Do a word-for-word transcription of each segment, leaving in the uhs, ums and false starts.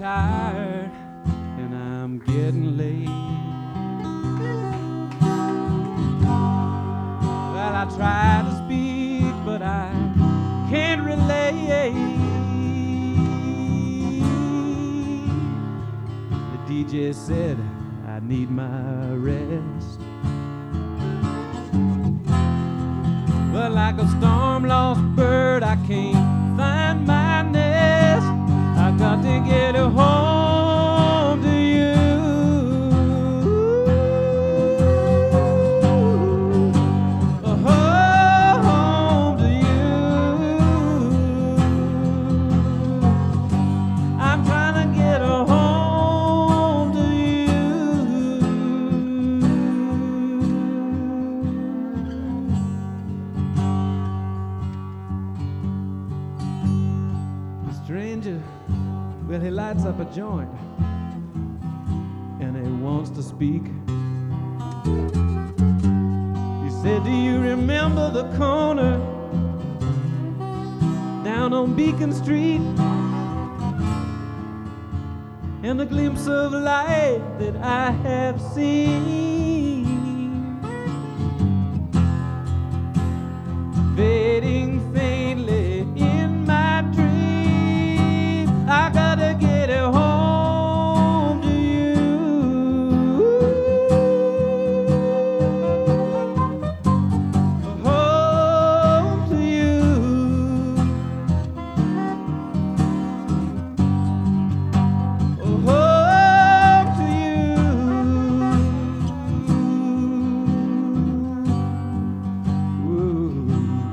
tired and I'm getting late. Well, I try to speak, but I can't relate. The D J said I need my rest. But like a storm-lost bird, I can't find my nest. I've got to get home to you. Home to you. I'm trying to get home to you. The stranger, well, he lights up a joint and he wants to speak. He said, do you remember the corner down on Beacon Street and the glimpse of light that I have seen fading faintly in my dream? I gotta get it home to you. Home to you. Home to you. Ooh.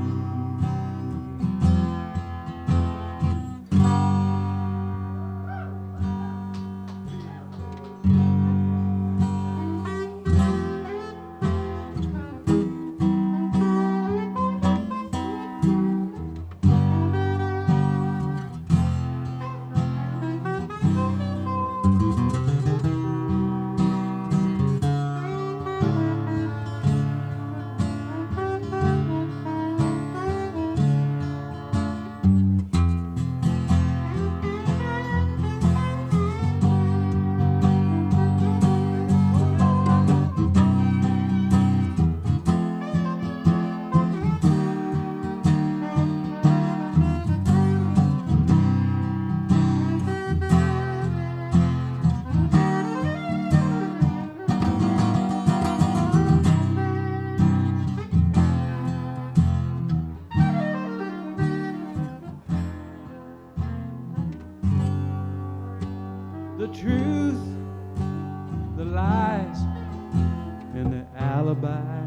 The truth, the lies, and the alibi.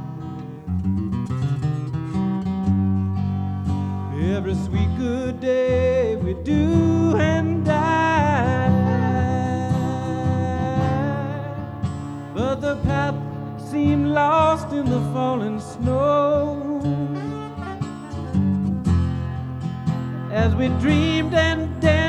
Every sweet good day we do and die, but the path seemed lost in the falling snow as we dreamed and danced